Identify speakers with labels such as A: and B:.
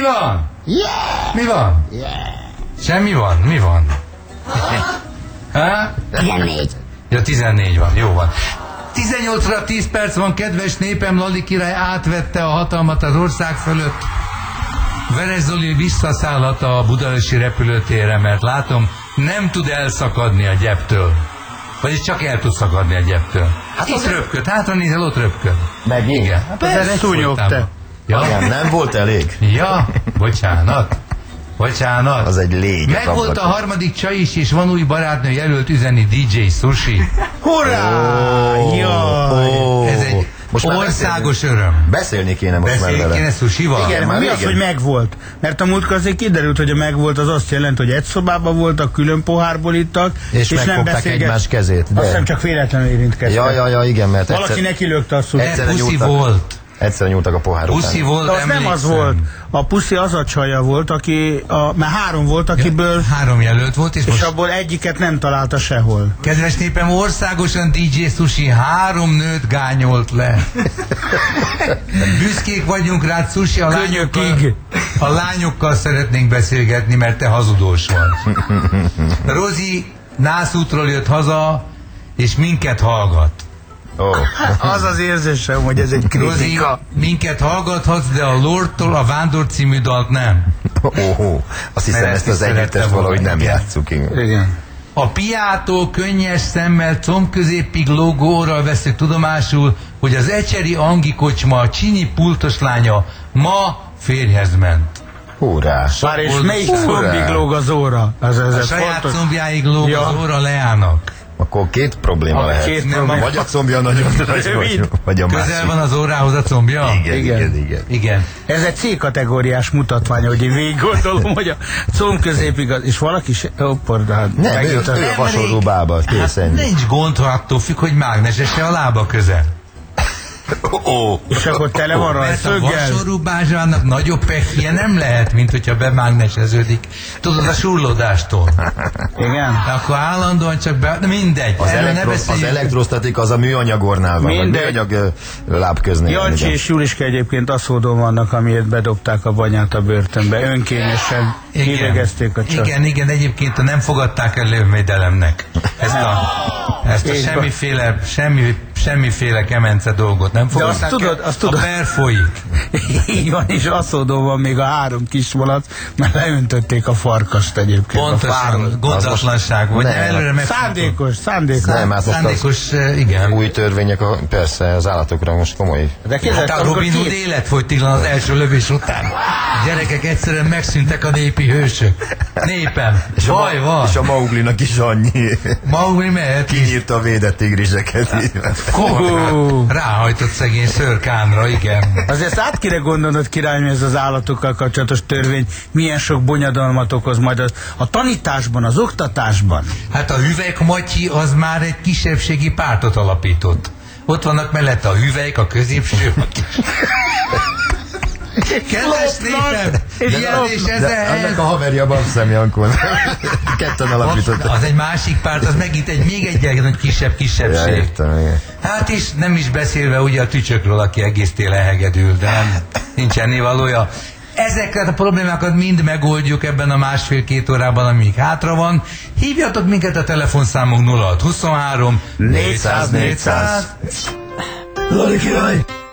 A: van?
B: Yeah!
A: Mi van?
B: Yeah!
A: Semmi van? Mi van? Ha?
B: 14.
A: Ja, 14 van, jó van. 18-ra 10 perc van, kedves népem, Lali király átvette a hatalmat az ország fölött. Veres Zoli visszaszállhat a budaörsi repülőtérre, mert látom, nem tud elszakadni a gyeptől. Vagyis csak el tud szakadni a gyeptől. Hát ott röpköd, hátra nézel, ott röpköd.
C: Megint?
A: Igen. Hát
B: Persze, szúnyog te.
A: Ja?
C: Nem volt elég?
A: Ja, bocsánat. Bocsánat.
C: Az egy légy.
A: Meg volt a harmadik csaj is, és van új barátnő, jelölt üzenni DJ Sushi.
B: Hurrá! Jaj!
A: Ez egy
C: most
A: országos öröm.
C: Beszélni kéne most már
A: Beszéljünk
C: vele.
A: kéne Sushival?
B: Igen,
C: már
B: mi az,
C: régen.
B: hogy megvolt? Mert a múltkor azért kiderült, hogy a megvolt az azt jelenti, hogy egy szobában voltak, külön pohárból ittak,
C: És
B: nem
C: megfogták
B: beszélget.
C: egymás kezét. De...
B: Azt hiszem csak véletlenül érintkeztek.
C: Ja, igen, mert
B: Valaki neki lökte a szót.
A: De puszi volt.
C: Egyszer nyúltak a pohár
A: Puszi
C: után.
A: volt,
B: De az nem az volt. A puszi az a csaja volt, aki, mert 3 volt, akiből,
A: 3 jelölt volt, és
B: és
A: most,
B: abból egyiket nem találta sehol.
A: kedves népem, országosan DJ Sushi 3 nőt gányolt le. Büszkék vagyunk rád, Sushi,
B: Könyökig.
A: a lányokkal szeretnénk beszélgetni, mert te hazudós vagy. Rozi nászútról jött haza, és minket hallgat.
B: Az az érzésem, hogy ez egy
A: Rozi,
B: kritika.
A: minket hallgathatsz, de a Lordtól a Vándor című dalt nem.
C: Azt hiszem,
A: Mert
C: ezt
A: ezt
C: az
A: is
C: együttest
A: szerette
C: valahogy
A: volna.
C: nem
A: Igen.
C: játsszuk.
B: Igen.
A: A piától könnyes szemmel combközépig lógó orral veszük tudomásul, hogy az ecseri Angi kocsma a Csinyi pultos lánya ma férjhez ment.
C: Hurrá!
B: Már és
A: Boldog-
B: melyik
C: Hurrá!
B: combig lóg az óra? Ez
A: A saját
B: fontos.
A: combjáig lóg
B: Ja.
A: az óra Leának.
C: Akkor 2 probléma lehet.
B: két
A: Nem,
B: probléma.
C: Vagy a combja nagyon nagy, vagy a
A: Közel
C: másik.
A: van az órához a combja?
C: Igen.
A: Igen.
B: Ez egy C-kategóriás mutatvány, hogy én végig gondolom, hogy a comb középig az, és valaki se...
C: Nem, ő a vasorú bába, kész
A: Hát
C: ennyi.
A: nincs gond, ha attól függ, hogy mágnese a lába közel.
B: És akkor tele van rajta
A: Mert a
B: szöggel.
A: vasorú bázsának nagyobb pehje nem lehet, mint hogyha bemágneseződik. Tudod, a surlódástól.
B: Igen.
A: De akkor állandóan csak be... De mindegy. Erről ne
C: Az
A: beszéljünk.
C: elektrosztatik az a műanyagornál van, vagy
B: Mindegy.
C: műanyag lábköznél.
B: Jancsi és Juliska egyébként asszódon vannak, amiért bedobták a banyát a börtönbe. Önkényesen idegezték a csat.
A: Igen, egyébként nem fogadták el lövvédelemnek. Ezt a
B: És
A: semmiféle kemence dolgot nem
B: De azt
A: fogadták
B: tudod,
A: el.
B: azt tudod.
A: A per folyik.
B: Így van, és asszódon van még a 3 kismalac, mert leöntötték a farkast egyébként. A
A: Pontosan,
B: fáról.
A: gondatlanság. Vagy
C: Nem.
A: előre meg...
B: Szándékos.
C: Nem, hát most az
A: Szándékos, igen.
C: új törvények, persze az állatokra most komoly.
B: De képzeld,
A: Hát a
B: amikor
A: Robin Hood életfogytiglan az első lövés után. Gyerekek, egyszerűen megszűntek a népi hősök. Népem, vaj van.
C: És a Mauglinak is annyi.
A: Maugli mehet is.
C: Kinyírta a védett tigriseket.
A: Ráhajtott szegény szörkánra, igen.
B: Azért ezt át kéne gondolnod, királynő, ez az állatokkal kapcsolatos törvény, milyen sok bonyodalmat okoz majd a tanításban, az oktatásban.
A: Hát a Hüvelyk Matyi az már egy kisebbségi pártot alapított. Ott vannak mellette a hüvelyk, a középső. Kedves népem! Ilyen és ez
C: De ennek a haverja Babszem Jankon. Ketten alapítottak.
A: az egy másik párt, az megint még egy nagy kisebbség.
C: Ja, értem, igen.
A: Hát is nem is beszélve ugye a tücsökről, aki egész télen hegedül, de nem, nincs ennivalója. Ezeket a problémákat mind megoldjuk ebben a 1,5-2 órában, amíg hátra van. Hívjatok minket a telefonszámunk 0623 400 400.
C: Lali király!